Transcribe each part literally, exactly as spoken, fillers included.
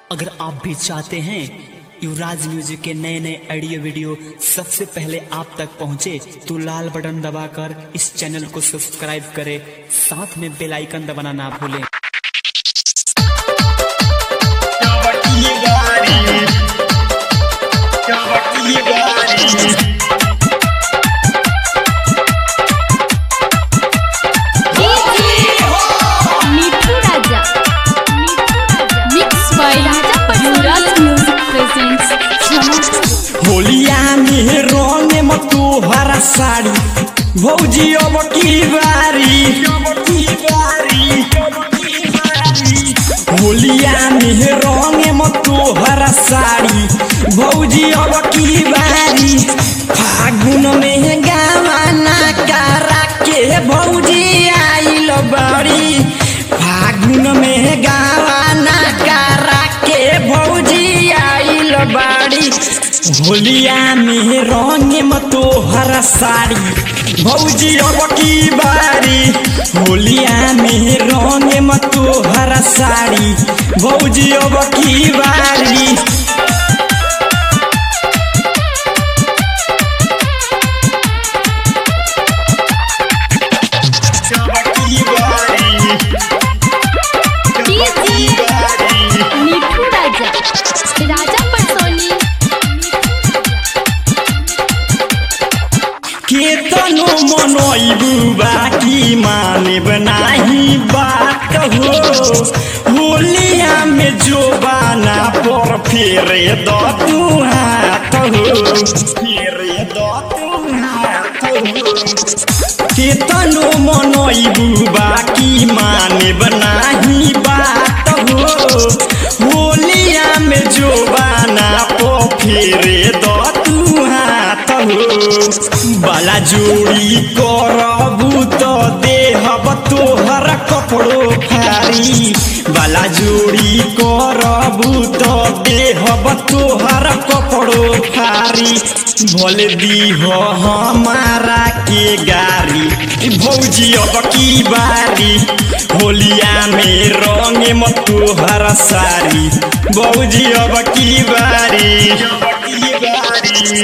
अगर आप भी चाहते हैं युवराज म्यूजिक के नए नए ऑडियो वीडियो सबसे पहले आप तक पहुंचे तो लाल बटन दबाकर इस चैनल को सब्सक्राइब करें, साथ में बेल आइकन दबाना ना भूलें। होलिया में रंग में तोहरा साड़ी भौजी अब की बारी। होलिया में रंग में तोहरा साड़ी भौजी अब की बारी। फागुन में गावाना करा के भौजी आइल बाड़ी। फागुन में गावाना करा के भौजी आइल बाड़ी। होलिया में रंग में तोहरा साड़ी भौजी अब की बारी। होलिया में रंग में तोहरा साड़ी भौजी अब की बारी। केतनो मनोइबू बाकी माने बनाही बात हो। होलिया में जो बाना पर फेरे दो तू हाथ हो। फेरे दो तू हाथ हो। केतनो मनोइबू बाकी माने बनाही बात हो। होलिया में जो बाना पर फेरे दो तू हाथ हो। बाला जोड़ी करबू तो देहब तोहर कपड़ो फारी। बाला जोड़ी करबू तो देहब तोहर कपड़ो फारी। भले दीह हमारा के गारी भौजी अब की बारी। होलिया में रंग में तोहर सारी भौजी अब की बारी। बारी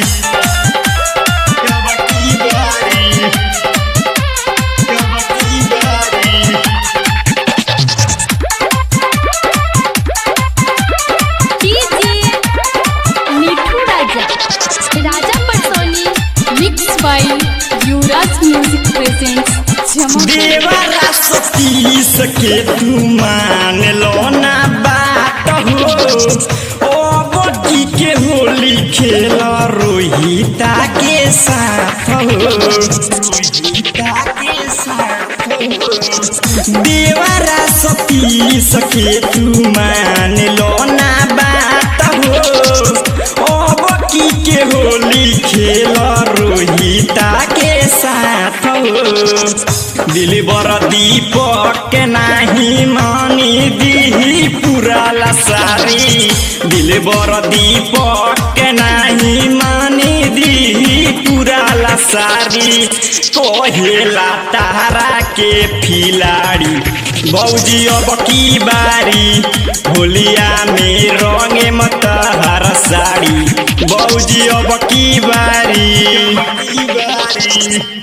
देवरा सतीश के तू मान लो ना बात हो। ओ बटी के होली खेल रोहिता के साथ हो। रोहिता के साथ हो। देवरा सतीश के तू मान लो ना बात हो। ओ बटी के होली खेल रोहिता के साथ हो। दिलबर दीपक नाही मानी दी पूरा लसारी। दिलबर दीपक नाही मानी दी पूरा लसारी। कहेला तारा के खिलाड़ी भौजी अब की बारी। होलिया में रंग में तोहरा साड़ी भौजी अब की बारी।